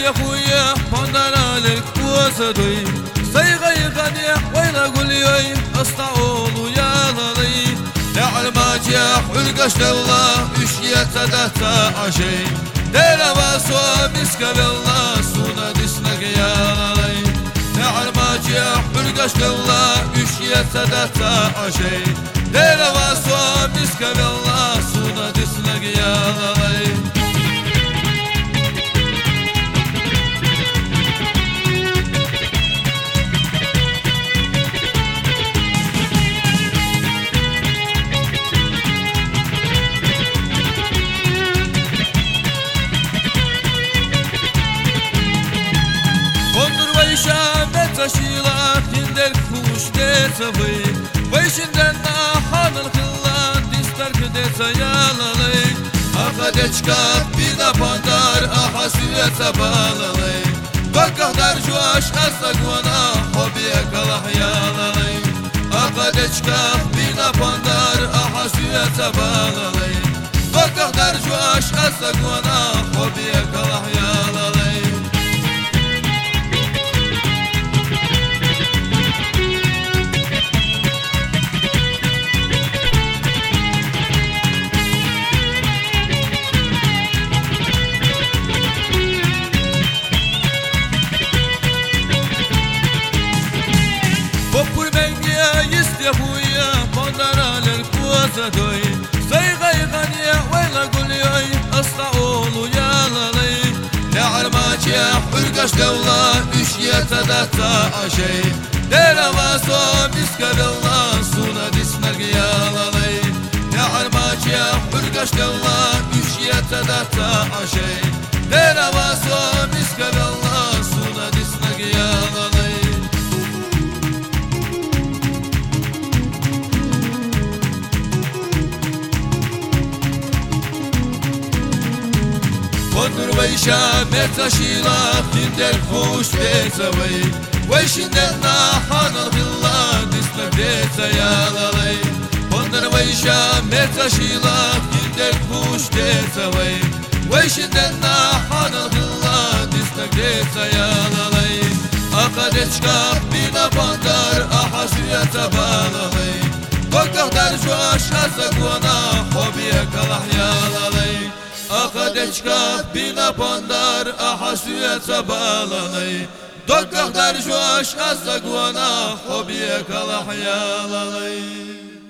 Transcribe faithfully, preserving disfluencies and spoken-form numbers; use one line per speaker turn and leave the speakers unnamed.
يا خويا بندر لك وسدي صيغي غني ويلا قولي استعوض يا لي تعلمات يا حلقش الله اشياء تدتا عشي دير باسوا مسك بالله سونا دسنك يا لي تعلمات يا حلقش الله اشياء تدتا عشي دير باسوا مسك بالله سونا دسنك يا لي taşıyla kindel kuş desavı Başından nahan alkılan distar kıdesa yalalı Akadeçka bina pandar aha süyete bağlalı Bakaklar juaş asakvana hobiye kalah yalalı Akadeçka bina pandar aha süyete bağlalı Bakaklar juaş asakvana hobiye kalah yalalı يا خويا بندر لك وسدي صيغي غني ويلا قولي استعوض يا لي تعلمات يا حلقش الله اشياء تدتا عشي دير باسوا مسك بالله سونا دسنك يا لي تعلمات يا حلقش الله اشياء تدتا عشي دير باسوا مسك بالله سونا دسنك يا لي Kondur veyşa mertaşila kindel kuş desavay Veyşinden nahan alkılla disnak desa yalalay Kondur veyşa mertaşila kindel kuş desavay Veyşinden nahan alkılla disnak desa yalalay Akadeçka bina pandar aha süyete bağlalay Kokaktar şu aşka sakvana hobiye kalah yalalay Akadeçka bina pandar aha süyete bağlalay Dokaktar şu aşka sakvana hobiye kalah yalalay